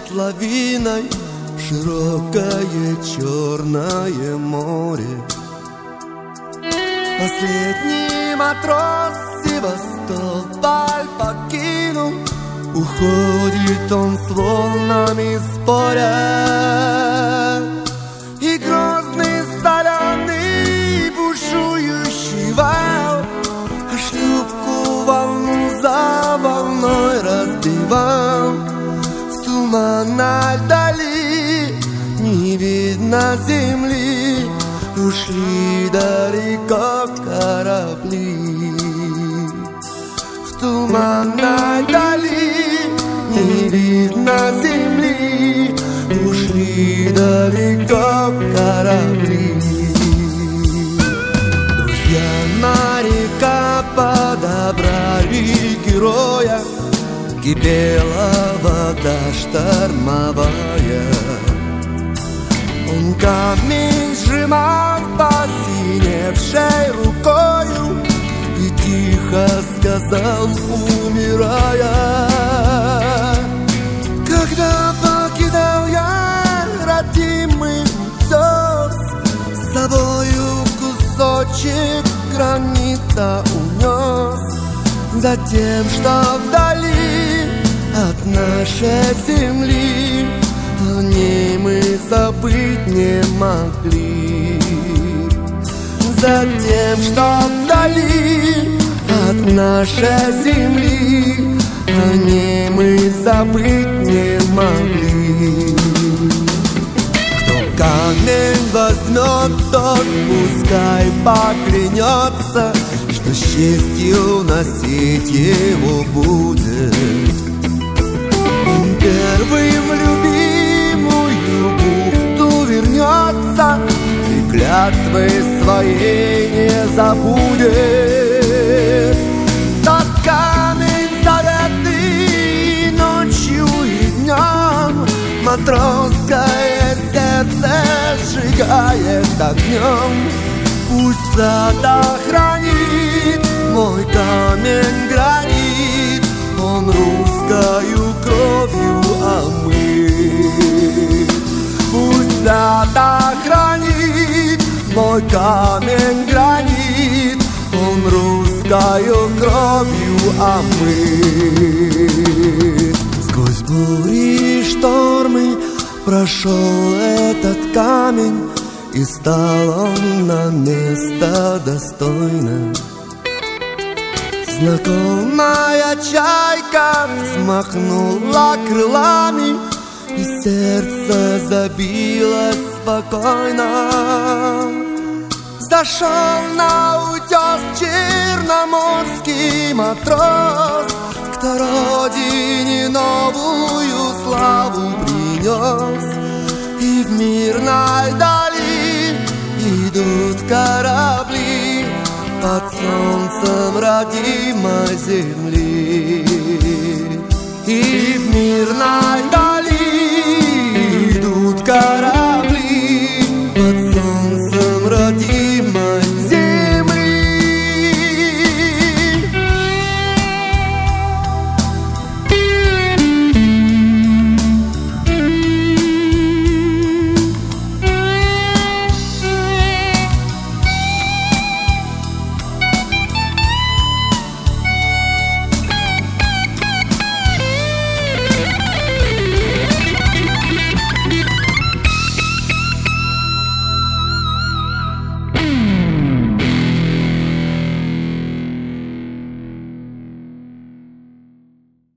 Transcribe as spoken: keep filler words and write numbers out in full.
лавиной широкое черное море. Последний матрос Севастополь покинул, уходит он с волнами споря. И грозный соленый бушующий вал, а шлюпку волну за волной разбивал. В туманной дали не видно земли, ушли далеко корабли. В туманной дали не видно земли, ушли далеко корабли. Друзья моряка подобрали героя, кипела вода штормовая. Он камень сжимал посиневшей рукою и тихо сказал, умирая: когда покидал я родимый утес, с собою кусочек гранита унес. Затем, что вдали от нашей земли о ней мы забыть не могли. Затем, что вдали от нашей земли о ней мы забыть не могли. Кто камень возьмет, тот пускай поклянется, что счастью носить его будет. Первый в любимую бухту вернется и клятвы своей не забудет. Тот камень заветный ночью и днем матросское сердце сжигает огнем. Пусть вода хранит мой камень гранит, он русскою кровью омыт. Пусть вода хранит мой камень гранит, он русскою кровью омыт. Сквозь бури и штормы прошел этот камень, и стал он на место достойным. Знакомая чайка взмахнула крылами, и сердце забилось спокойно. Зашел на утес черноморский матрос, кто родине новую славу принес. И в мирной дали идут корабли под солнцем родимой земли. И в мирной дали